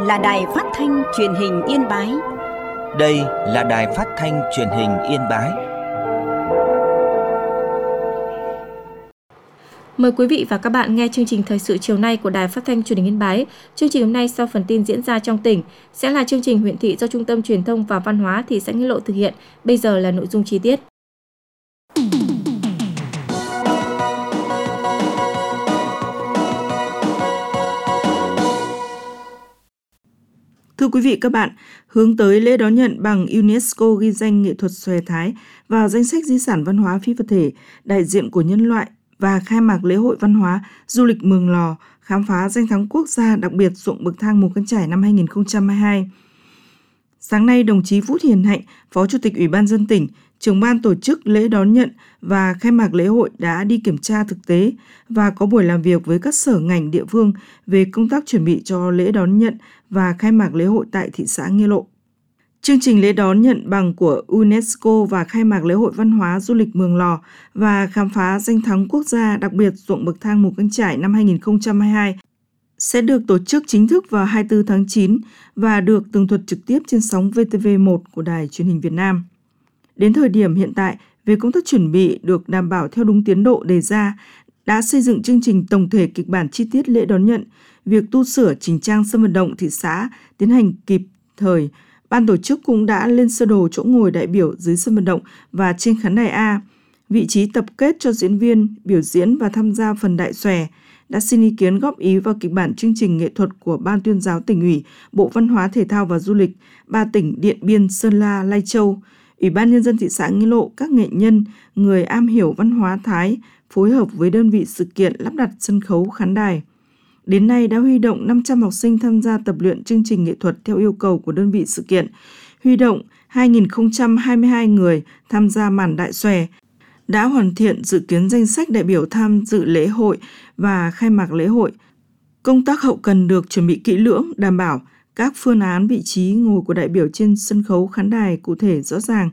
là Đài Phát thanh Truyền hình Yên Bái. Đây là Đài Phát thanh Truyền hình Yên Bái. Mời quý vị và các bạn nghe chương trình thời sự chiều nay của Đài Phát thanh Truyền hình Yên Bái. Chương trình hôm nay sau phần tin diễn ra trong tỉnh sẽ là chương trình huyện thị do Trung tâm Truyền thông và Văn hóa thị xã Nghĩa Lộ thực hiện. Bây giờ là nội dung chi tiết. Thưa quý vị các bạn, hướng tới lễ đón nhận bằng UNESCO ghi danh nghệ thuật xòe Thái vào danh sách di sản văn hóa phi vật thể đại diện của nhân loại và khai mạc lễ hội văn hóa du lịch Mường Lò khám phá danh thắng quốc gia đặc biệt ruộng bậc thang Mù Căng Chải năm 2022. Sáng nay, đồng chí Vũ Hiền Hạnh, Phó Chủ tịch Ủy ban nhân dân tỉnh, trưởng ban tổ chức lễ đón nhận và khai mạc lễ hội đã đi kiểm tra thực tế và có buổi làm việc với các sở ngành địa phương về công tác chuẩn bị cho lễ đón nhận và khai mạc lễ hội tại thị xã Nghĩa Lộ. Chương trình lễ đón nhận bằng của UNESCO và khai mạc lễ hội văn hóa du lịch Mường Lò và khám phá danh thắng quốc gia đặc biệt ruộng bậc thang Mù Căng Chải năm 2022 sẽ được tổ chức chính thức vào 24 tháng 9 và được tường thuật trực tiếp trên sóng VTV1 của Đài Truyền hình Việt Nam. Đến thời điểm hiện tại, về công tác chuẩn bị được đảm bảo theo đúng tiến độ đề ra, đã xây dựng chương trình tổng thể kịch bản chi tiết lễ đón nhận, việc tu sửa chỉnh trang sân vận động thị xã tiến hành kịp thời. Ban tổ chức cũng đã lên sơ đồ chỗ ngồi đại biểu dưới sân vận động và trên khán đài A, vị trí tập kết cho diễn viên, biểu diễn và tham gia phần đại xòe, đã xin ý kiến góp ý vào kịch bản chương trình nghệ thuật của Ban Tuyên giáo Tỉnh ủy, Bộ Văn hóa Thể thao và Du lịch, 3 tỉnh Điện Biên, Sơn La, Lai Châu, Ủy ban Nhân dân thị xã Nghĩa Lộ, các nghệ nhân, người am hiểu văn hóa Thái, phối hợp với đơn vị sự kiện lắp đặt sân khấu khán đài. Đến nay đã huy động 500 học sinh tham gia tập luyện chương trình nghệ thuật theo yêu cầu của đơn vị sự kiện, huy động 2.022 người tham gia màn đại xòe, đã hoàn thiện dự kiến danh sách đại biểu tham dự lễ hội và khai mạc lễ hội. Công tác hậu cần được chuẩn bị kỹ lưỡng, đảm bảo các phương án vị trí ngồi của đại biểu trên sân khấu khán đài cụ thể rõ ràng.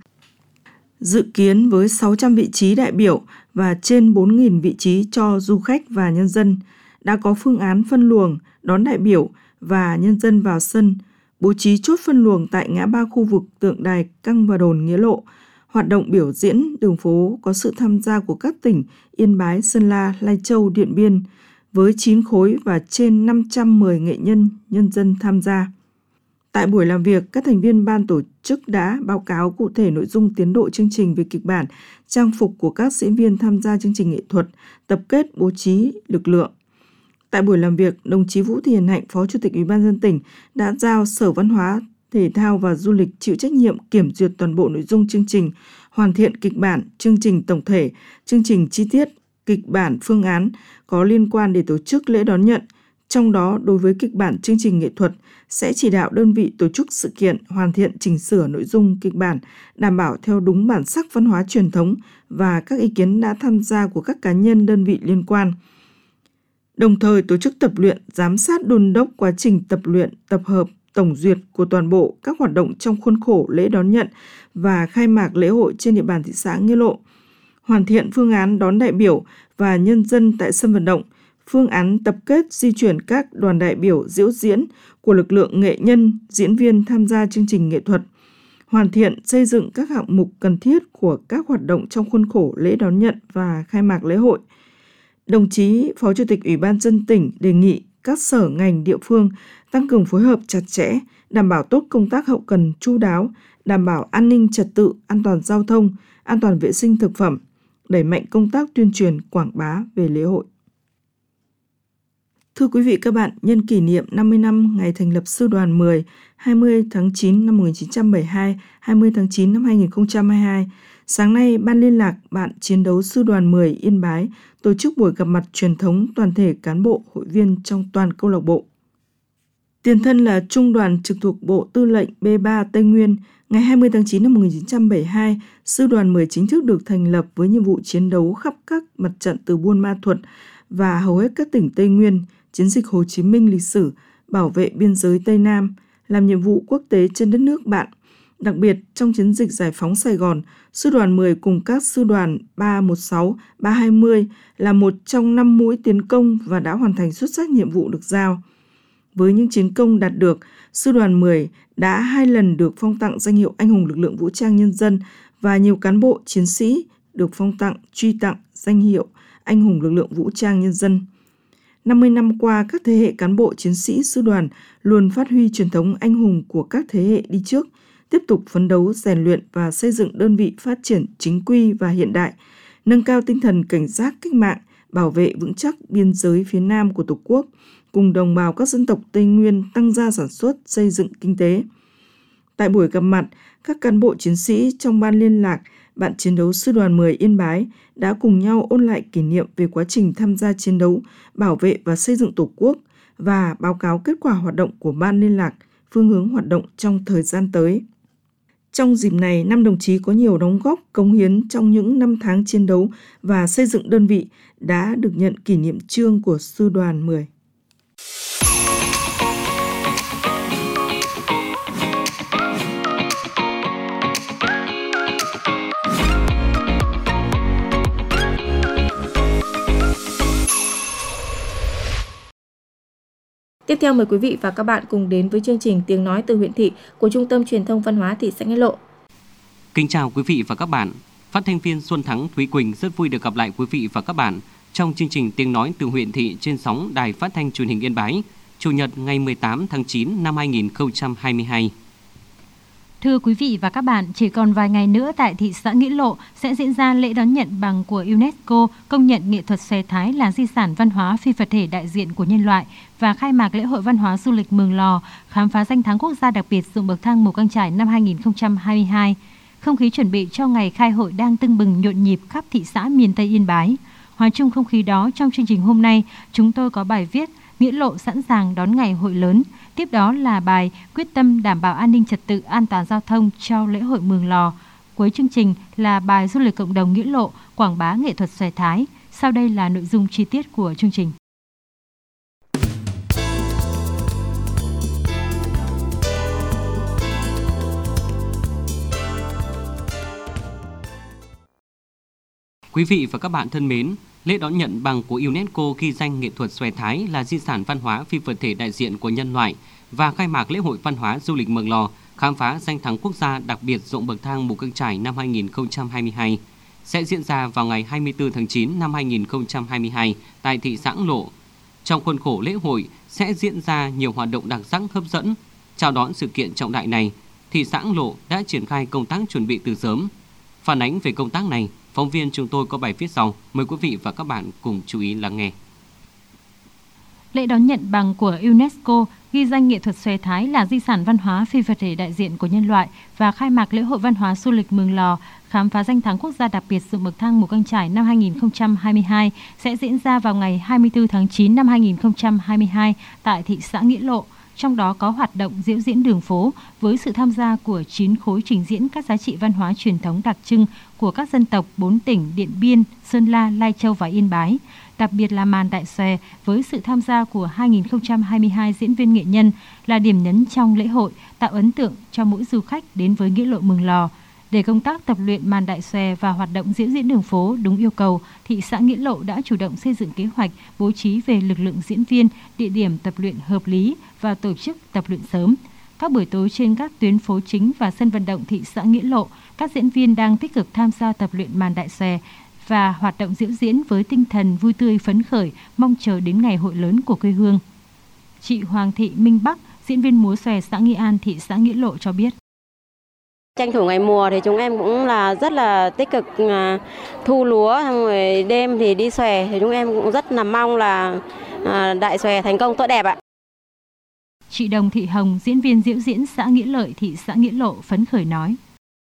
Dự kiến với 600 vị trí đại biểu và trên 4.000 vị trí cho du khách và nhân dân, đã có phương án phân luồng, đón đại biểu và nhân dân vào sân, bố trí chốt phân luồng tại ngã ba khu vực tượng đài Căng và Đồn Nghĩa Lộ. Hoạt động biểu diễn đường phố có sự tham gia của các tỉnh Yên Bái, Sơn La, Lai Châu, Điện Biên, với 9 khối và trên 510 nghệ nhân, nhân dân tham gia. Tại buổi làm việc, các thành viên ban tổ chức đã báo cáo cụ thể nội dung tiến độ chương trình về kịch bản, trang phục của các diễn viên tham gia chương trình nghệ thuật, tập kết bố trí lực lượng. Tại buổi làm việc, đồng chí Vũ Hiền Hạnh, Phó Chủ tịch Ủy ban nhân dân tỉnh đã giao Sở Văn hóa, Thể thao và Du lịch chịu trách nhiệm kiểm duyệt toàn bộ nội dung chương trình, hoàn thiện kịch bản, chương trình tổng thể, chương trình chi tiết, kịch bản phương án có liên quan để tổ chức lễ đón nhận. Trong đó, đối với kịch bản chương trình nghệ thuật, sẽ chỉ đạo đơn vị tổ chức sự kiện hoàn thiện chỉnh sửa nội dung kịch bản, đảm bảo theo đúng bản sắc văn hóa truyền thống và các ý kiến đã tham gia của các cá nhân đơn vị liên quan. Đồng thời tổ chức tập luyện, giám sát đôn đốc quá trình tập luyện, tập hợp, tổng duyệt của toàn bộ các hoạt động trong khuôn khổ lễ đón nhận và khai mạc lễ hội trên địa bàn thị xã Nghĩa Lộ, hoàn thiện phương án đón đại biểu và nhân dân tại sân vận động, phương án tập kết di chuyển các đoàn đại biểu diễu diễn của lực lượng nghệ nhân, diễn viên tham gia chương trình nghệ thuật, hoàn thiện xây dựng các hạng mục cần thiết của các hoạt động trong khuôn khổ lễ đón nhận và khai mạc lễ hội. Đồng chí Phó Chủ tịch Ủy ban nhân dân tỉnh đề nghị các sở ngành địa phương tăng cường phối hợp chặt chẽ, đảm bảo tốt công tác hậu cần chu đáo, đảm bảo an ninh trật tự, an toàn giao thông, an toàn vệ sinh thực phẩm, đẩy mạnh công tác tuyên truyền quảng bá về lễ hội. Thưa quý vị các bạn, nhân kỷ niệm 50 năm ngày thành lập Sư đoàn 10, 20 tháng 9 năm 1972, 20 tháng 9 năm 2022, sáng nay, Ban liên lạc Bạn chiến đấu Sư đoàn 10 Yên Bái tổ chức buổi gặp mặt truyền thống toàn thể cán bộ, hội viên trong toàn câu lạc bộ. Tiền thân là Trung đoàn trực thuộc Bộ Tư lệnh B3 Tây Nguyên, ngày 20 tháng 9 năm 1972, Sư đoàn 10 chính thức được thành lập với nhiệm vụ chiến đấu khắp các mặt trận từ Buôn Ma Thuột và hầu hết các tỉnh Tây Nguyên, chiến dịch Hồ Chí Minh lịch sử, bảo vệ biên giới Tây Nam, làm nhiệm vụ quốc tế trên đất nước bạn. Đặc biệt, trong chiến dịch giải phóng Sài Gòn, Sư đoàn 10 cùng các sư đoàn 316, 320 là một trong 5 mũi tiến công và đã hoàn thành xuất sắc nhiệm vụ được giao. Với những chiến công đạt được, Sư đoàn 10 đã 2 lần được phong tặng danh hiệu Anh hùng lực lượng vũ trang nhân dân và nhiều cán bộ chiến sĩ được phong tặng, truy tặng danh hiệu Anh hùng lực lượng vũ trang nhân dân. 50 năm qua, các thế hệ cán bộ chiến sĩ sư đoàn luôn phát huy truyền thống anh hùng của các thế hệ đi trước, tiếp tục phấn đấu, rèn luyện và xây dựng đơn vị phát triển chính quy và hiện đại, nâng cao tinh thần cảnh giác cách mạng, bảo vệ vững chắc biên giới phía Nam của Tổ quốc, cùng đồng bào các dân tộc Tây Nguyên tăng gia sản xuất, xây dựng kinh tế. Tại buổi gặp mặt, các cán bộ chiến sĩ trong ban liên lạc, bạn chiến đấu Sư đoàn 10 Yên Bái đã cùng nhau ôn lại kỷ niệm về quá trình tham gia chiến đấu, bảo vệ và xây dựng Tổ quốc và báo cáo kết quả hoạt động của ban liên lạc, phương hướng hoạt động trong thời gian tới. Trong dịp này, 5 đồng chí có nhiều đóng góp, cống hiến trong những năm tháng chiến đấu và xây dựng đơn vị đã được nhận kỷ niệm chương của Sư đoàn 10. Tiếp theo mời quý vị và các bạn cùng đến với chương trình Tiếng nói từ huyện thị của Trung tâm Truyền thông Văn hóa thị xã Nghĩa Lộ. Kính chào quý vị và các bạn. Phát thanh viên Xuân Thắng Thúy Quỳnh rất vui được gặp lại quý vị và các bạn trong chương trình Tiếng nói từ huyện thị trên sóng Đài Phát thanh Truyền hình Yên Bái, Chủ nhật ngày 18 tháng 9 năm 2022. Thưa quý vị và các bạn, chỉ còn vài ngày nữa tại thị xã Nghĩa Lộ sẽ diễn ra lễ đón nhận bằng của UNESCO công nhận nghệ thuật xòe Thái là di sản văn hóa phi vật thể đại diện của nhân loại và khai mạc lễ hội văn hóa du lịch Mường Lò, khám phá danh thắng quốc gia đặc biệt ruộng bậc thang Mù Căng Chải năm 2022. Không khí chuẩn bị cho ngày khai hội đang tưng bừng nhộn nhịp khắp thị xã miền Tây Yên Bái. Hòa chung không khí đó, trong chương trình hôm nay, chúng tôi có bài viết Nghĩa Lộ sẵn sàng đón ngày hội lớn. Tiếp đó là bài quyết tâm đảm bảo an ninh trật tự, an toàn giao thông cho lễ hội Mường Lò. Cuối chương trình là bài du lịch cộng đồng Nghĩa Lộ, quảng bá nghệ thuật xòe Thái. Sau đây là nội dung chi tiết của chương trình. Quý vị và các bạn thân mến, lễ đón nhận bằng của UNESCO ghi danh nghệ thuật xòe Thái là di sản văn hóa phi vật thể đại diện của nhân loại và khai mạc lễ hội văn hóa du lịch Mường Lò, khám phá danh thắng quốc gia đặc biệt ruộng bậc thang Mù Căng Chải năm 2022 sẽ diễn ra vào ngày 24 tháng 9 năm 2022 tại thị xã Nghĩa Lộ. Trong khuôn khổ lễ hội sẽ diễn ra nhiều hoạt động đặc sắc hấp dẫn. Chào đón sự kiện trọng đại này, thị xã Nghĩa Lộ đã triển khai công tác chuẩn bị từ sớm. Phản ánh về công tác này, phóng viên chúng tôi có bài viết sau. Mời quý vị và các bạn cùng chú ý lắng nghe. Lễ đón nhận bằng của UNESCO ghi danh nghệ thuật xòe Thái là di sản văn hóa phi vật thể đại diện của nhân loại và khai mạc lễ hội văn hóa du lịch Mường Lò, khám phá danh thắng quốc gia đặc biệt ruộng bậc thang Mù Căng Chải năm 2022 sẽ diễn ra vào ngày 24 tháng 9 năm 2022 tại thị xã Nghĩa Lộ. Trong đó có hoạt động diễu diễn đường phố với sự tham gia của 9 khối trình diễn các giá trị văn hóa truyền thống đặc trưng của các dân tộc 4 tỉnh Điện Biên, Sơn La, Lai Châu và Yên Bái. Đặc biệt là màn đại xòe với sự tham gia của 2022 diễn viên nghệ nhân là điểm nhấn trong lễ hội, tạo ấn tượng cho mỗi du khách đến với Nghĩa Lộ Mường Lò. Để công tác tập luyện màn đại xòe và hoạt động diễu diễn đường phố đúng yêu cầu, thị xã Nghĩa Lộ đã chủ động xây dựng kế hoạch bố trí về lực lượng diễn viên, địa điểm tập luyện hợp lý và tổ chức tập luyện sớm. Các buổi tối trên các tuyến phố chính và sân vận động thị xã Nghĩa Lộ, các diễn viên đang tích cực tham gia tập luyện màn đại xòe và hoạt động diễu diễn với tinh thần vui tươi phấn khởi, mong chờ đến ngày hội lớn của quê hương. Chị Hoàng Thị Minh Bắc, diễn viên múa xòe xã Nghi An, thị xã Nghĩa Lộ cho biết. Tranh thủ ngày mùa thì chúng em cũng là rất là tích cực thu lúa, xong rồi đêm thì đi xòe, thì chúng em cũng rất là mong là đại xòe thành công tốt đẹp ạ. Chị Đồng Thị Hồng, diễn viên diễu diễn xã Nghĩa Lợi, thị xã Nghĩa Lộ phấn khởi nói.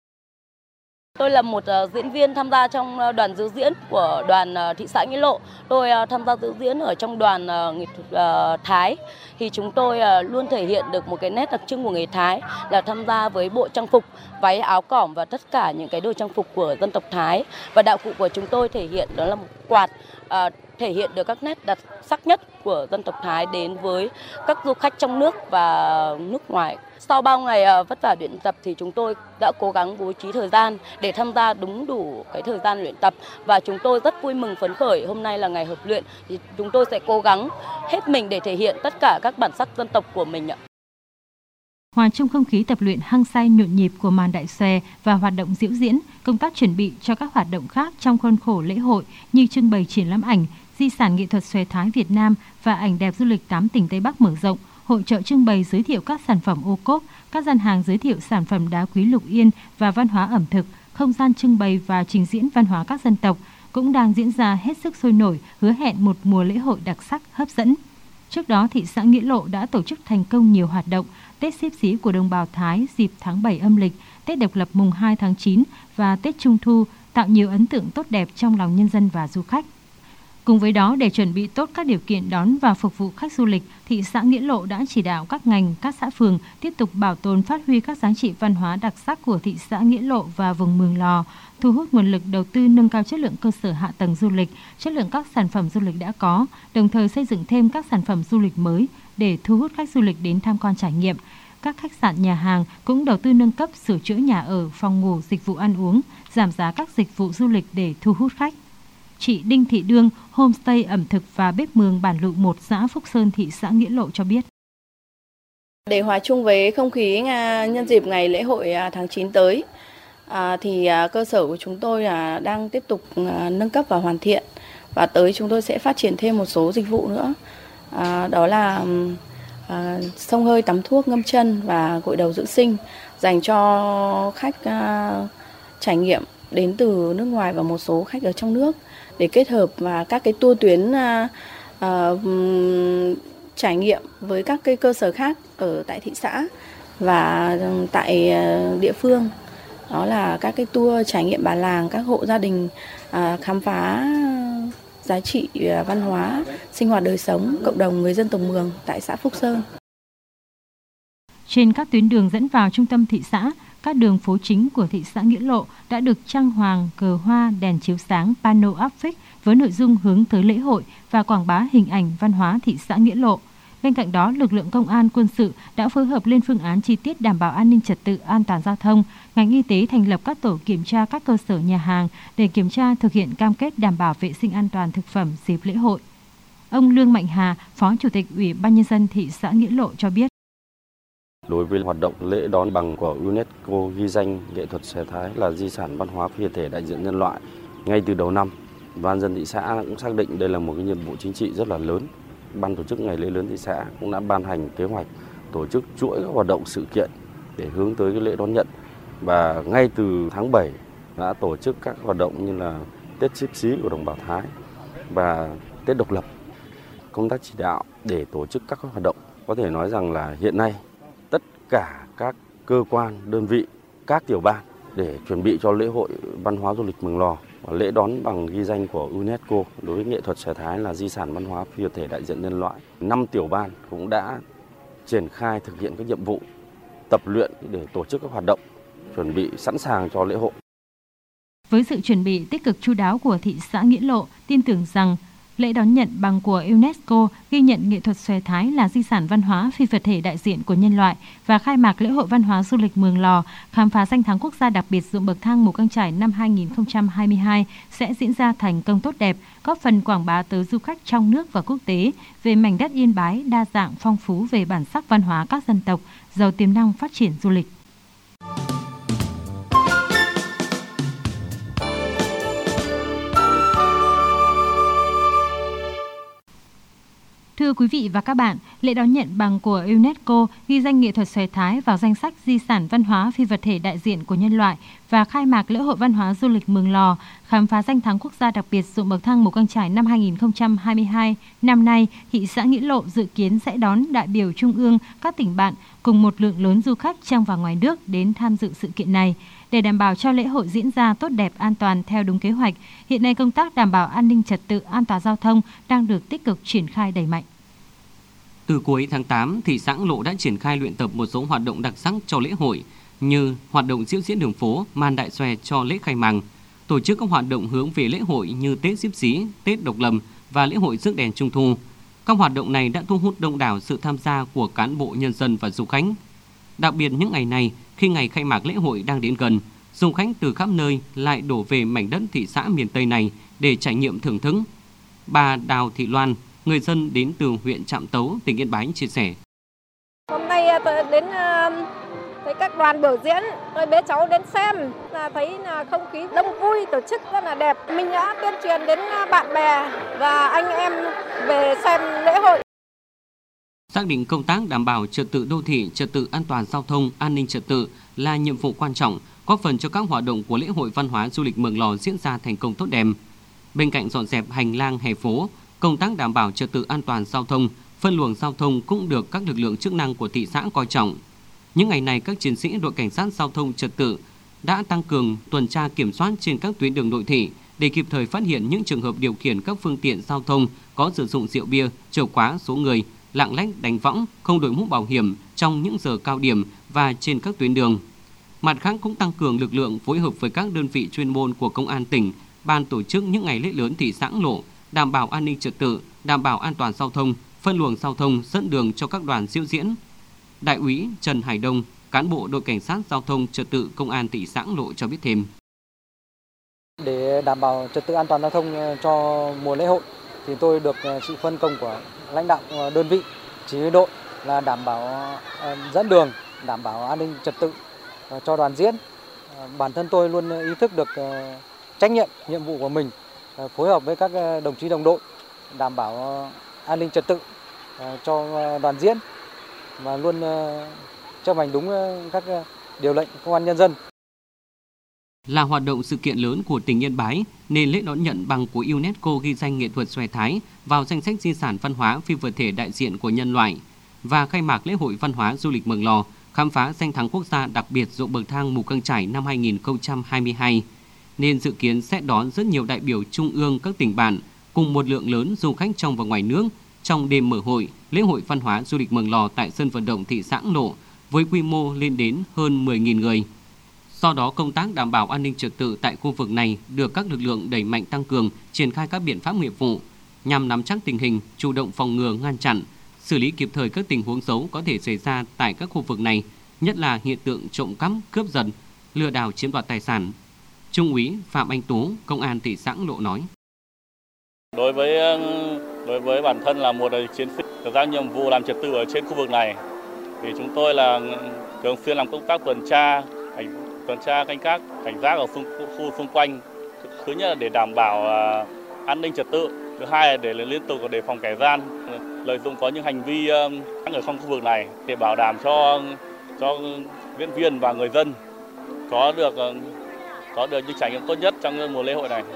Tôi là một diễn viên tham gia trong đoàn diễu diễn của đoàn thị xã Nghĩa Lộ. Tôi tham gia diễu diễn ở trong đoàn nghệ thuật Thái. Thì chúng tôi luôn thể hiện được một cái nét đặc trưng của người Thái là tham gia với bộ trang phục, váy áo cỏm và tất cả những cái đồ trang phục của dân tộc Thái. Và đạo cụ của chúng tôi thể hiện đó là một quạt thể hiện được các nét đặc sắc nhất của dân tộc Thái đến với các du khách trong nước và nước ngoài. Sau bao ngày vất vả luyện tập thì chúng tôi đã cố gắng bố trí thời gian để tham gia đúng đủ cái thời gian luyện tập, và chúng tôi rất vui mừng phấn khởi. Hôm nay là ngày hợp luyện thì chúng tôi sẽ cố gắng hết mình để thể hiện tất cả các bản sắc dân tộc của mình ạ. Hòa chung không khí tập luyện hăng say nhộn nhịp của màn đại xòe và hoạt động diễu diễn, công tác chuẩn bị cho các hoạt động khác trong khuôn khổ lễ hội như trưng bày triển lãm ảnh, di sản nghệ thuật xòe Thái Việt Nam và ảnh đẹp du lịch 8 tỉnh Tây Bắc mở rộng, hội chợ trưng bày giới thiệu các sản phẩm ô cốp, các gian hàng giới thiệu sản phẩm đá quý Lục Yên và văn hóa ẩm thực, không gian trưng bày và trình diễn văn hóa các dân tộc cũng đang diễn ra hết sức sôi nổi, hứa hẹn một mùa lễ hội đặc sắc hấp dẫn. Trước đó, thị xã Nghĩa Lộ đã tổ chức thành công nhiều hoạt động Tết Xếp Xí của đồng bào Thái dịp tháng 7 âm lịch, Tết độc lập mùng 2 tháng 9 và Tết Trung Thu, tạo nhiều ấn tượng tốt đẹp trong lòng nhân dân và du khách. Cùng với đó, để chuẩn bị tốt các điều kiện đón và phục vụ khách du lịch, thị xã Nghĩa Lộ đã chỉ đạo các ngành, các xã phường tiếp tục bảo tồn phát huy các giá trị văn hóa đặc sắc của thị xã Nghĩa Lộ và vùng Mường Lò, thu hút nguồn lực đầu tư nâng cao chất lượng cơ sở hạ tầng du lịch, chất lượng các sản phẩm du lịch đã có, đồng thời xây dựng thêm các sản phẩm du lịch mới để thu hút khách du lịch đến tham quan trải nghiệm. Các khách sạn, nhà hàng cũng đầu tư nâng cấp, sửa chữa nhà ở, phòng ngủ, dịch vụ ăn uống, giảm giá các dịch vụ du lịch để thu hút khách. Chị Đinh Thị Đương, homestay ẩm thực và bếp Mường Bản Lụ 1, xã Phúc Sơn, thị xã Nghĩa Lộ cho biết. Để hòa chung với không khí nhân dịp ngày lễ hội tháng 9 tới, thì cơ sở của chúng tôi đang tiếp tục nâng cấp và hoàn thiện, và tới chúng tôi sẽ phát triển thêm một số dịch vụ nữa. Đó là xông hơi, tắm thuốc, ngâm chân và gội đầu dưỡng sinh dành cho khách trải nghiệm đến từ nước ngoài và một số khách ở trong nước, để kết hợp và các cái tour tuyến trải nghiệm với các cái cơ sở khác ở tại thị xã và tại địa phương. Đó là các cái tour trải nghiệm bản làng, các hộ gia đình khám phá giá trị văn hóa, sinh hoạt đời sống cộng đồng người dân tộc Mường tại xã Phúc Sơn. Trên các tuyến đường dẫn vào trung tâm thị xã, các đường phố chính của thị xã Nghĩa Lộ đã được trang hoàng, cờ hoa, đèn chiếu sáng, pano áp phích với nội dung hướng tới lễ hội và quảng bá hình ảnh văn hóa thị xã Nghĩa Lộ. Bên cạnh đó, lực lượng công an, quân sự đã phối hợp lên phương án chi tiết đảm bảo an ninh trật tự, an toàn giao thông. Ngành y tế thành lập các tổ kiểm tra các cơ sở nhà hàng để kiểm tra thực hiện cam kết đảm bảo vệ sinh an toàn thực phẩm dịp lễ hội. Ông Lương Mạnh Hà, Phó Chủ tịch Ủy ban Nhân dân thị xã Nghĩa Lộ cho biết. Đối với hoạt động lễ đón bằng của UNESCO ghi danh nghệ thuật xòe Thái là di sản văn hóa phi vật thể đại diện nhân loại, ngay từ đầu năm, Ban dân thị xã cũng xác định đây là một cái nhiệm vụ chính trị rất là lớn. Ban tổ chức ngày lễ lớn thị xã cũng đã ban hành kế hoạch tổ chức chuỗi các hoạt động sự kiện để hướng tới cái lễ đón nhận, và ngay từ tháng 7 đã tổ chức các hoạt động như là Tết Xếp Xí của đồng bào Thái và Tết độc lập. Công tác chỉ đạo để tổ chức các hoạt động có thể nói rằng là hiện nay tất cả các cơ quan, đơn vị, các tiểu ban để chuẩn bị cho lễ hội văn hóa du lịch Mường Lò, lễ đón bằng ghi danh của UNESCO đối với nghệ thuật xòe Thái là di sản văn hóa phi vật thể đại diện nhân loại. 5 tiểu ban cũng đã triển khai thực hiện các nhiệm vụ tập luyện để tổ chức các hoạt động chuẩn bị sẵn sàng cho lễ hội. Với sự chuẩn bị tích cực chu đáo của thị xã Nghĩa Lộ, tin tưởng rằng lễ đón nhận bằng của UNESCO ghi nhận nghệ thuật xòe Thái là di sản văn hóa phi vật thể đại diện của nhân loại và khai mạc lễ hội văn hóa du lịch Mường Lò, khám phá danh thắng quốc gia đặc biệt ruộng bậc thang Mù Căng Chải năm 2022 sẽ diễn ra thành công tốt đẹp, góp phần quảng bá tới du khách trong nước và quốc tế về mảnh đất Yên Bái đa dạng phong phú về bản sắc văn hóa các dân tộc, giàu tiềm năng phát triển du lịch. Thưa quý vị và các bạn, lễ đón nhận bằng của UNESCO ghi danh nghệ thuật xòe Thái vào danh sách di sản văn hóa phi vật thể đại diện của nhân loại và khai mạc lễ hội văn hóa du lịch Mường Lò, khám phá danh thắng quốc gia đặc biệt ruộng bậc thang Mù Căng Chải năm 2022. Năm nay, thị xã Nghĩa Lộ dự kiến sẽ đón đại biểu trung ương các tỉnh bạn cùng một lượng lớn du khách trong và ngoài nước đến tham dự sự kiện này. Để đảm bảo cho lễ hội diễn ra tốt đẹp, an toàn theo đúng kế hoạch, hiện nay công tác đảm bảo an ninh trật tự, an toàn giao thông đang được tích cực triển khai đẩy mạnh. Từ cuối tháng 8, thị xã Nghĩa Lộ đã triển khai luyện tập một số hoạt động đặc sắc cho lễ hội như hoạt động diễu diễn đường phố, màn đại xòe cho lễ khai mạc, tổ chức các hoạt động hướng về lễ hội như Tết Xếp Xí, Tết độc lập, và lễ hội rước đèn Trung thu. Các hoạt động này đã thu hút đông đảo sự tham gia của cán bộ nhân dân và du khách. Đặc biệt những ngày này, khi ngày khai mạc lễ hội đang đến gần, du khách từ khắp nơi lại đổ về mảnh đất thị xã miền Tây này để trải nghiệm thưởng thức. Bà Đào Thị Loan, người dân đến từ huyện Trạm Tấu, tỉnh Yên Bái chia sẻ. Hôm nay tôi đến thấy các đoàn biểu diễn, tôi bế cháu đến xem là thấy là không khí đông vui, tổ chức rất là đẹp. Mình đã tuyên truyền đến bạn bè và anh em về xem lễ hội. Xác định công tác đảm bảo trật tự đô thị, trật tự an toàn giao thông, an ninh trật tự là nhiệm vụ quan trọng, góp phần cho các hoạt động của lễ hội văn hóa du lịch Mường Lò diễn ra thành công tốt đẹp. Bên cạnh dọn dẹp hành lang hè phố, công tác đảm bảo trật tự an toàn giao thông, phân luồng giao thông cũng được các lực lượng chức năng của thị xã coi trọng. Những ngày này, các chiến sĩ đội cảnh sát giao thông trật tự đã tăng cường tuần tra kiểm soát trên các tuyến đường nội thị để kịp thời phát hiện những trường hợp điều khiển các phương tiện giao thông có sử dụng rượu bia, trở quá số người, lạng lách đánh võng, không đội mũ bảo hiểm trong những giờ cao điểm và trên các tuyến đường. Mặt khác cũng tăng cường lực lượng phối hợp với các đơn vị chuyên môn của công an tỉnh, ban tổ chức những ngày lễ lớn thị xã lộ, đảm bảo an ninh trật tự, đảm bảo an toàn giao thông, phân luồng giao thông, dẫn đường cho các đoàn diễu diễn. Đại úy Trần Hải Đông, cán bộ đội cảnh sát giao thông trật tự công an thị xã Lộ cho biết thêm. Để đảm bảo trật tự an toàn giao thông cho mùa lễ hội thì tôi được sự phân công của lãnh đạo đơn vị chỉ huy đội là đảm bảo dẫn đường, đảm bảo an ninh trật tự cho đoàn diễn. Bản thân tôi luôn ý thức được trách nhiệm, nhiệm vụ của mình, phối hợp với các đồng chí đồng đội đảm bảo an ninh trật tự cho đoàn diễn và luôn chấp hành đúng các điều lệnh công an nhân dân. Là hoạt động sự kiện lớn của tỉnh Yên Bái nên lễ đón nhận bằng của UNESCO ghi danh nghệ thuật xòe Thái vào danh sách di sản văn hóa phi vật thể đại diện của nhân loại và khai mạc lễ hội văn hóa du lịch Mường Lò khám phá danh thắng quốc gia đặc biệt ruộng bậc thang Mù Căng Chải năm 2022 nên dự kiến sẽ đón rất nhiều đại biểu trung ương các tỉnh bản cùng một lượng lớn du khách trong và ngoài nước trong đêm mở hội lễ hội văn hóa du lịch Mường Lò tại sân vận động thị xã Lộ với quy mô lên đến hơn 10.000 người. Do đó, công tác đảm bảo an ninh trật tự tại khu vực này được các lực lượng đẩy mạnh tăng cường, triển khai các biện pháp nghiệp vụ nhằm nắm chắc tình hình, chủ động phòng ngừa, ngăn chặn, xử lý kịp thời các tình huống xấu có thể xảy ra tại các khu vực này, nhất là hiện tượng trộm cắp, cướp giật, lừa đảo chiếm đoạt tài sản. Trung úy Phạm Anh Tú, Công an thị xã Lộ nói: Đối với bản thân là một chiến sĩ được giao nhiệm vụ làm trật tự ở trên khu vực này, thì chúng tôi là thường xuyên làm công tác tuần tra canh gác ở khu xung quanh. Thứ nhất là để đảm bảo an ninh trật tự, thứ hai là để liên tục đề phòng kẻ gian lợi dụng có những hành vi ở trong khu vực này để bảo đảm cho diễn viên và người dân có được những trải nghiệm tốt nhất trong mùa lễ hội này.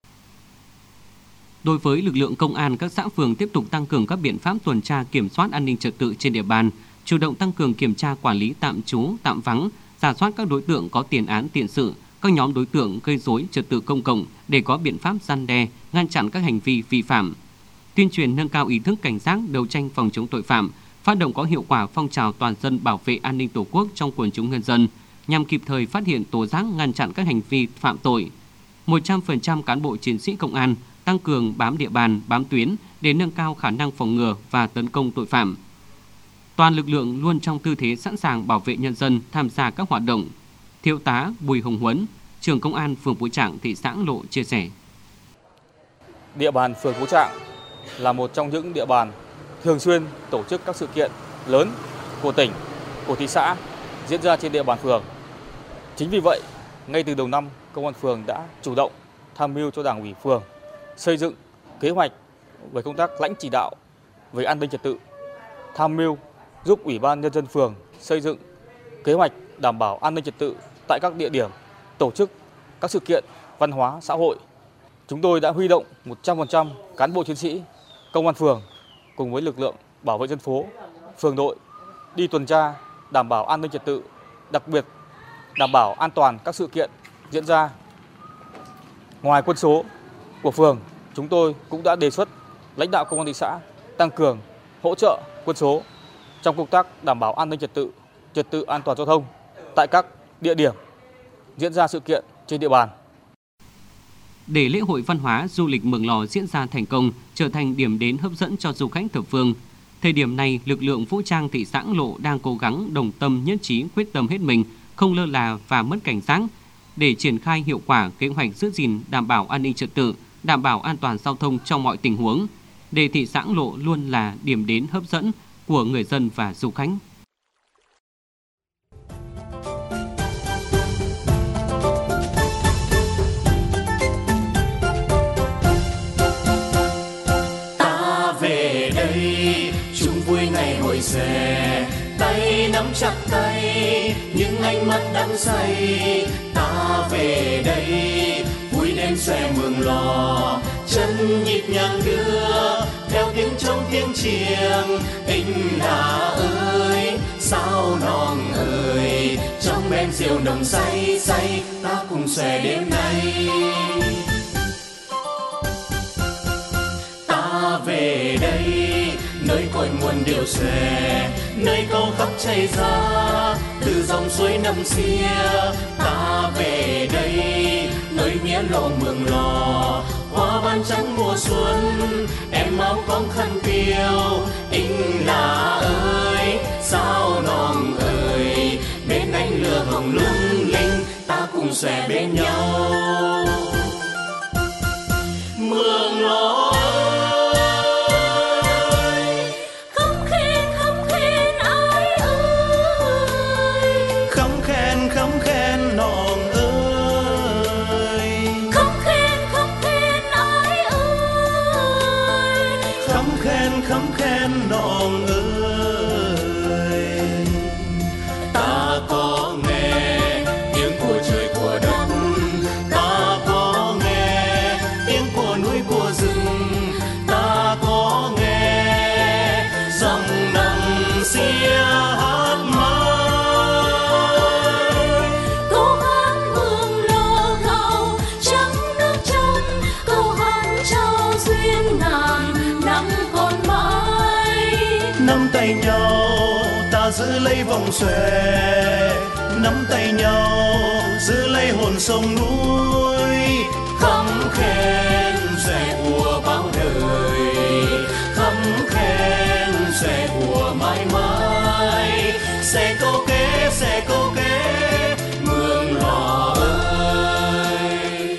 Đối với lực lượng công an, các xã phường tiếp tục tăng cường các biện pháp tuần tra kiểm soát an ninh trật tự trên địa bàn, chủ động tăng cường kiểm tra quản lý tạm trú, tạm vắng, rà soát các đối tượng có tiền án tiền sự, các nhóm đối tượng gây rối trật tự công cộng để có biện pháp răn đe, ngăn chặn các hành vi vi phạm. Tuyên truyền nâng cao ý thức cảnh giác, đấu tranh phòng chống tội phạm, phát động có hiệu quả phong trào toàn dân bảo vệ an ninh Tổ quốc trong quần chúng nhân dân, nhằm kịp thời phát hiện, tố giác, ngăn chặn các hành vi phạm tội. 100% cán bộ chiến sĩ công an tăng cường bám địa bàn, bám tuyến để nâng cao khả năng phòng ngừa và tấn công tội phạm. Toàn lực lượng luôn trong tư thế sẵn sàng bảo vệ nhân dân tham gia các hoạt động. Thiếu tá Bùi Hồng Huấn, trưởng công an phường Phú Trạng, thị xã Lộ chia sẻ: Địa bàn phường Phú Trạng là một trong những địa bàn thường xuyên tổ chức các sự kiện lớn của tỉnh, của thị xã diễn ra trên địa bàn phường. Chính vì vậy, ngay từ đầu năm, công an phường đã chủ động tham mưu cho Đảng ủy phường xây dựng kế hoạch về công tác lãnh chỉ đạo về an ninh trật tự, tham mưu giúp Ủy ban Nhân dân phường xây dựng kế hoạch đảm bảo an ninh trật tự tại các địa điểm tổ chức các sự kiện văn hóa xã hội. Chúng tôi đã huy động 100% cán bộ chiến sĩ công an phường cùng với lực lượng bảo vệ dân phố, phường đội đi tuần tra đảm bảo an ninh trật tự, đặc biệt đảm bảo an toàn các sự kiện diễn ra. Ngoài quân số của phường, chúng tôi cũng đã đề xuất lãnh đạo công an thị xã tăng cường hỗ trợ quân số trong công tác đảm bảo an ninh trật tự an toàn giao thông tại các địa điểm diễn ra sự kiện trên địa bàn. để lễ hội văn hóa du lịch Mường Lò diễn ra thành công, trở thành điểm đến hấp dẫn cho du khách thập phương. Thời điểm này, lực lượng vũ trang thị xã Áng Lộ đang cố gắng đồng tâm nhất trí, quyết tâm hết mình, không lơ là và mất cảnh giác để triển khai hiệu quả kế hoạch giữ gìn đảm bảo an ninh trật tự, đảm bảo an toàn giao thông trong mọi tình huống, để thị xã Áng Lộ luôn là điểm đến hấp dẫn của người dân và du khách. Ta về đây chung vui ngày hội xòe, tay nắm chặt tay những ánh mắt đắm say. Ta về đây vui đêm xòe Mường Lò, chân nhịp nhàng đưa theo tiếng trống tiếng chiêng. Anh là ơi sao non ơi, trong men rượu nồng say say ta cùng xòe đêm nay. Ta về đây nơi cội nguồn điệu xòe, nơi câu khắp chảy ra từ dòng suối Nậm Xia. Ta về đây nơi nghĩa lộ Mường Lò, hoa ban trắng mùa xuân em áo con khăn piêu. Anh là ơi sao non ơi, bên anh lửa hồng lung linh ta cùng xòe bên nhau. Mường Lò khắm khen nòng ơi. Ta có nghe tiếng của trời của đất, ta có nghe tiếng của núi của rừng, ta có nghe dòng Nậm Xia hát mãi. Câu hát Mường Lò gạo trắng nước trong, câu hát trao duyên ngàn năm còn mãi. Nắm tay nhau ta giữ lấy vòng xòe, nắm tay nhau giữ lấy hồn sông núi. Khắm khen xòe của bao đời, khắm khen xòe của mãi mãi. Sẽ câu kế Mường Lò ơi.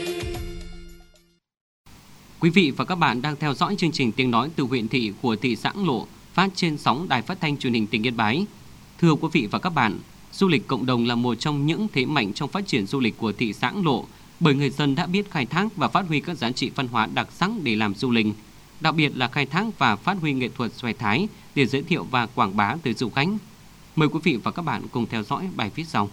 Quý vị và các bạn đang theo dõi chương trình Tiếng nói từ huyện thị của thị xã Áng Lộ, phát trên sóng Đài Phát thanh Truyền hình tỉnh Yên Bái. Thưa quý vị và các bạn, du lịch cộng đồng là một trong những thế mạnh trong phát triển du lịch của thị xã Áng Lộ, bởi người dân đã biết khai thác và phát huy các giá trị văn hóa đặc sắc để làm du lịch, đặc biệt là khai thác và phát huy nghệ thuật xòe thái để giới thiệu và quảng bá tới du khách. Mời quý vị và các bạn cùng theo dõi bài viết sau.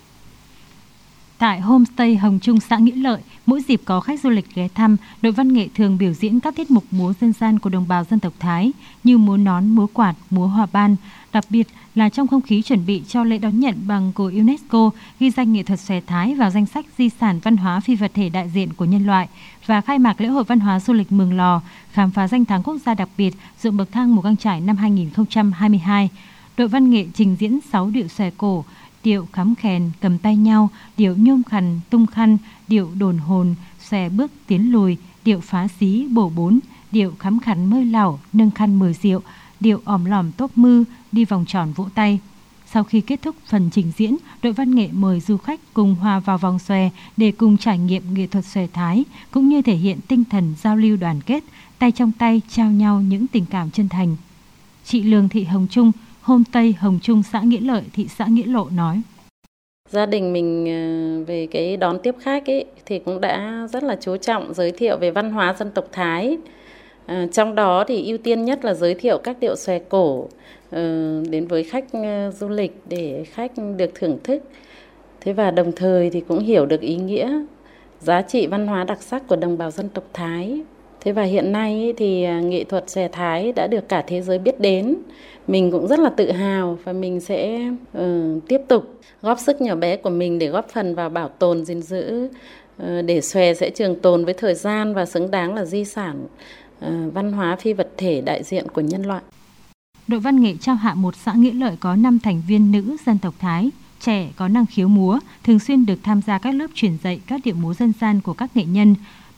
Tại Homestay Hồng Trung, xã Nghĩa Lợi, mỗi dịp có khách du lịch ghé thăm, đội văn nghệ thường biểu diễn các tiết mục múa dân gian của đồng bào dân tộc Thái như múa nón, múa quạt, múa hòa ban. Đặc biệt là trong không khí chuẩn bị cho lễ đón nhận bằng của UNESCO ghi danh nghệ thuật xòe Thái vào danh sách di sản văn hóa phi vật thể đại diện của nhân loại và khai mạc lễ hội văn hóa du lịch Mường Lò, khám phá danh thắng quốc gia đặc biệt Ruộng Bậc Thang Mù Căng Chải năm 2022. Đội văn nghệ trình diễn 6 điệu xòe cổ, điệu khắm khèn, cầm tay nhau, điệu nhôm khăn, tung khăn, điệu đồn hồn, xòe bước tiến lùi, điệu phá xí, bổ bốn, điệu khắm khắn mơi lẩu, nâng khăn mời rượu, điệu òm lòm tốp mư, đi vòng tròn vỗ tay. Sau khi kết thúc phần trình diễn, đội văn nghệ mời du khách cùng hòa vào vòng xòe để cùng trải nghiệm nghệ thuật xòe Thái, cũng như thể hiện tinh thần giao lưu đoàn kết, tay trong tay trao nhau những tình cảm chân thành. Chị Lương Thị Hồng Trung, Homestay Hồng Trung, xã Nghĩa Lợi, thị xã Nghĩa Lộ nói: Gia đình mình về cái đón tiếp khách ấy, thì cũng đã rất là chú trọng giới thiệu về văn hóa dân tộc Thái. Trong đó thì ưu tiên nhất là giới thiệu các điệu xòe cổ đến với khách du lịch để khách được thưởng thức. Thế và đồng thời thì cũng hiểu được ý nghĩa, giá trị văn hóa đặc sắc của đồng bào dân tộc Thái. Thế và hiện nay thì nghệ thuật xòe Thái đã được cả thế giới biết đến. Mình cũng rất là tự hào và mình sẽ tiếp tục góp sức nhỏ bé của mình để góp phần vào bảo tồn, gìn giữ, để xòe sẽ trường tồn với thời gian và xứng đáng là di sản văn hóa phi vật thể đại diện của nhân loại. Đội văn nghệ Trao Hạ 1 xã Nghĩa Lợi có 5 thành viên nữ dân tộc Thái, trẻ có năng khiếu múa, thường xuyên được tham gia các lớp truyền dạy các điệu múa dân gian của các nghệ nhân.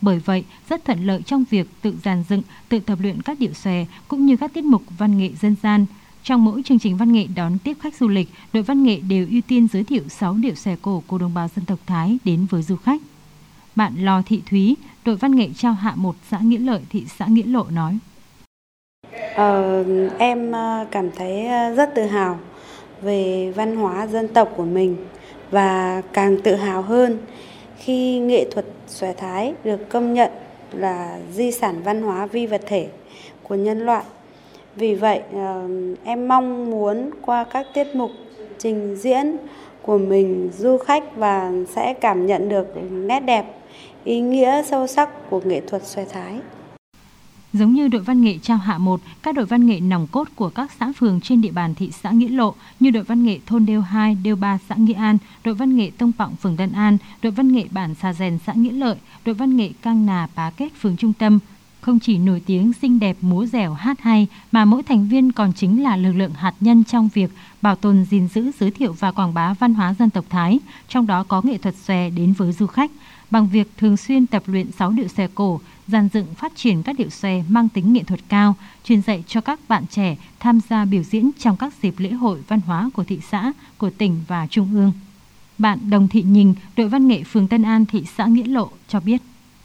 Bởi vậy, rất thuận lợi trong việc tự dàn dựng, tự tập luyện các điệu xòe cũng như các tiết mục văn nghệ dân gian. Trong mỗi chương trình văn nghệ đón tiếp khách du lịch, đội văn nghệ đều ưu tiên giới thiệu 6 điệu xòe cổ của đồng bào dân tộc Thái đến với du khách. Bạn Lò Thị Thúy, đội văn nghệ Trao Hạ 1 xã Nghĩa Lợi, thị xã Nghĩa Lộ nói. Em cảm thấy rất tự hào về văn hóa dân tộc của mình và càng tự hào hơn khi nghệ thuật xòe Thái được công nhận là di sản văn hóa phi vật thể của nhân loại. Vì vậy, em mong muốn qua các tiết mục trình diễn của mình, du khách và sẽ cảm nhận được nét đẹp, ý nghĩa sâu sắc của nghệ thuật xòe Thái. Giống như đội văn nghệ Trao Hạ 1, các đội văn nghệ nòng cốt của các xã phường trên địa bàn thị xã Nghĩa Lộ như đội văn nghệ thôn Đêu 2, Đêu 3 xã Nghĩa An, đội văn nghệ Tông Pọng phường Tân An, đội văn nghệ bản Xà Rèn xã Nghĩa Lợi, đội văn nghệ Cang Nà Pá Kết phường Trung Tâm, không chỉ nổi tiếng xinh đẹp, múa dẻo, hát hay mà mỗi thành viên còn chính là lực lượng hạt nhân trong việc bảo tồn, gìn giữ, giới thiệu và quảng bá văn hóa dân tộc Thái, trong đó có nghệ thuật xòe đến với du khách. Bằng việc thường xuyên tập luyện 6 điệu xòe cổ, dàn dựng phát triển các điệu xòe mang tính nghệ thuật cao, truyền dạy cho các bạn trẻ tham gia biểu diễn trong các dịp lễ hội văn hóa của thị xã, của tỉnh và trung ương. Bạn Đồng Thị Nhình, đội văn nghệ phường Tân An, thị xã Nghĩa Lộ cho biết.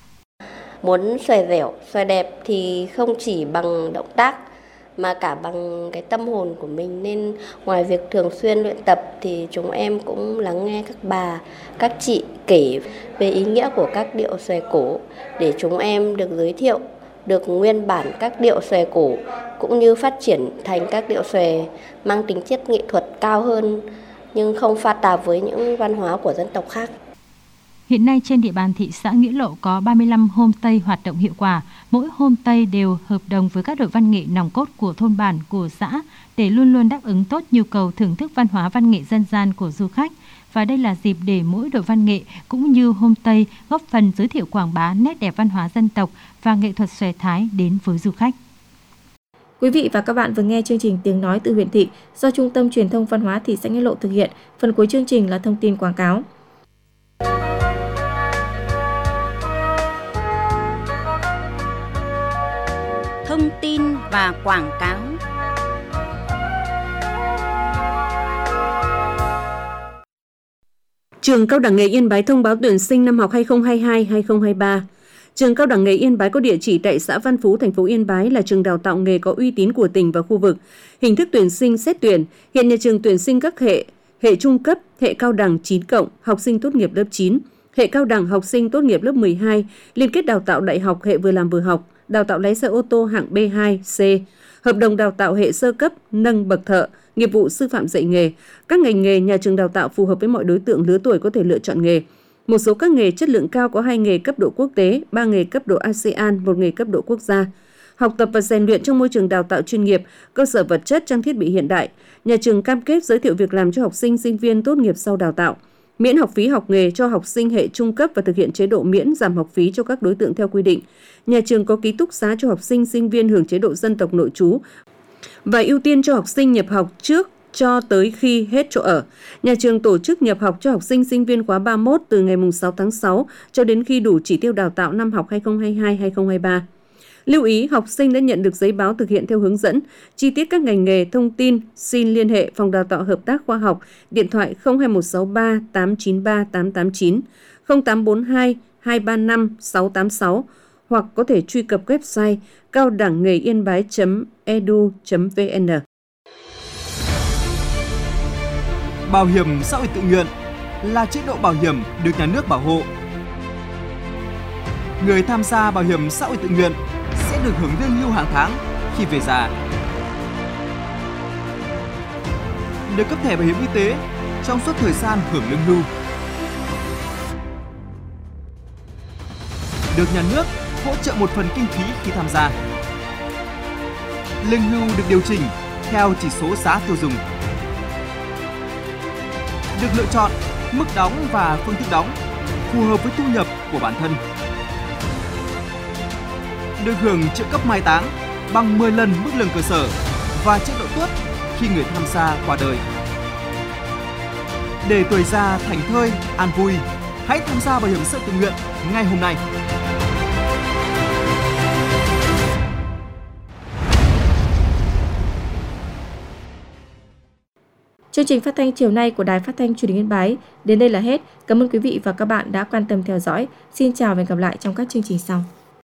Muốn xòe dẻo, xòe đẹp thì không chỉ bằng động tác mà cả bằng cái tâm hồn của mình, nên ngoài việc thường xuyên luyện tập thì chúng em cũng lắng nghe các bà, các chị kể về ý nghĩa của các điệu xòe cổ để chúng em được giới thiệu được nguyên bản các điệu xòe cổ cũng như phát triển thành các điệu xòe mang tính chất nghệ thuật cao hơn nhưng không pha tạp với những văn hóa của dân tộc khác. Hiện nay trên địa bàn thị xã Nghĩa Lộ có 35 homestay hoạt động hiệu quả. Mỗi homestay đều hợp đồng với các đội văn nghệ nòng cốt của thôn bản, của xã để luôn luôn đáp ứng tốt nhu cầu thưởng thức văn hóa văn nghệ dân gian của du khách. Và đây là dịp để mỗi đội văn nghệ cũng như homestay góp phần giới thiệu quảng bá nét đẹp văn hóa dân tộc và nghệ thuật xòe Thái đến với du khách. Quý vị và các bạn vừa nghe chương trình Tiếng nói từ huyện thị do Trung tâm Truyền thông Văn hóa thị xã Nghĩa Lộ thực hiện. Phần cuối chương trình là thông tin quảng cáo. Thông tin và quảng cáo. Trường Cao đẳng nghề Yên Bái thông báo tuyển sinh năm học 2022-2023. Trường Cao đẳng nghề Yên Bái có địa chỉ tại xã Văn Phú, thành phố Yên Bái là trường đào tạo nghề có uy tín của tỉnh và khu vực. Hình thức tuyển sinh xét tuyển, hiện nhà trường tuyển sinh các hệ trung cấp, hệ cao đẳng 9+, học sinh tốt nghiệp lớp 9, hệ cao đẳng học sinh tốt nghiệp lớp 12, liên kết đào tạo đại học hệ vừa làm vừa học, đào tạo lái xe ô tô hạng B2, C, hợp đồng đào tạo hệ sơ cấp, nâng bậc thợ, nghiệp vụ sư phạm dạy nghề. Các ngành nghề nhà trường đào tạo phù hợp với mọi đối tượng lứa tuổi có thể lựa chọn nghề. Một số các nghề chất lượng cao có 2 nghề cấp độ quốc tế, 3 nghề cấp độ ASEAN, 1 nghề cấp độ quốc gia. Học tập và rèn luyện trong môi trường đào tạo chuyên nghiệp, cơ sở vật chất, trang thiết bị hiện đại. Nhà trường cam kết giới thiệu việc làm cho học sinh, sinh viên tốt nghiệp sau đào tạo. Miễn học phí học nghề cho học sinh hệ trung cấp và thực hiện chế độ miễn giảm học phí cho các đối tượng theo quy định. Nhà trường có ký túc xá cho học sinh, sinh viên hưởng chế độ dân tộc nội trú và ưu tiên cho học sinh nhập học trước cho tới khi hết chỗ ở. Nhà trường tổ chức nhập học cho học sinh, sinh viên khóa 31 từ ngày 6 tháng 6 cho đến khi đủ chỉ tiêu đào tạo năm học 2022-2023. Lưu ý, học sinh đã nhận được giấy báo thực hiện theo hướng dẫn. Chi tiết các ngành nghề, thông tin xin liên hệ Phòng Đào tạo Hợp tác Khoa học, điện thoại 02163 893 889, 0842 235 686 hoặc có thể truy cập website cao đẳng nghề yên bái.edu.vn. Bảo hiểm xã hội tự nguyện là chế độ bảo hiểm được nhà nước bảo hộ. Người tham gia bảo hiểm xã hội tự nguyện sẽ được hưởng lương hưu hàng tháng khi về già. Được cấp thẻ bảo hiểm y tế trong suốt thời gian hưởng lương hưu. Được nhà nước hỗ trợ một phần kinh phí khi tham gia. Lương hưu được điều chỉnh theo chỉ số giá tiêu dùng. Được lựa chọn mức đóng và phương thức đóng phù hợp với thu nhập của bản thân. Được hưởng trợ cấp mai táng bằng 10 lần mức lương cơ sở và chế độ tuất khi người tham gia qua đời. Để tuổi già thảnh thơi, an vui, hãy tham gia bảo hiểm xã hội tự nguyện ngay hôm nay. Chương trình phát thanh chiều nay của Đài Phát thanh Truyền hình Yên Bái đến đây là hết. Cảm ơn quý vị và các bạn đã quan tâm theo dõi. Xin chào và hẹn gặp lại trong các chương trình sau.